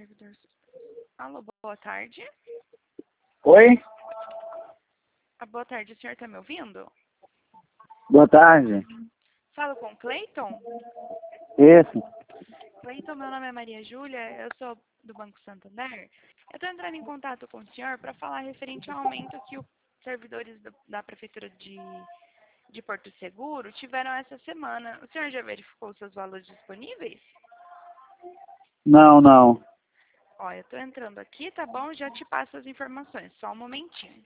servidor. Alô, boa tarde. Oi? Boa tarde, o senhor está me ouvindo? Boa tarde. Falo com o Cleiton? Isso. Cleiton, meu nome é Maria Júlia, eu sou do Banco Santander. Eu estou entrando em contato com o senhor para falar referente ao aumento que os servidores da Prefeitura de Porto Seguro tiveram essa semana. O senhor já verificou os seus valores disponíveis? Não. Ó, eu estou entrando aqui, tá bom? Já te passo as informações, só um momentinho.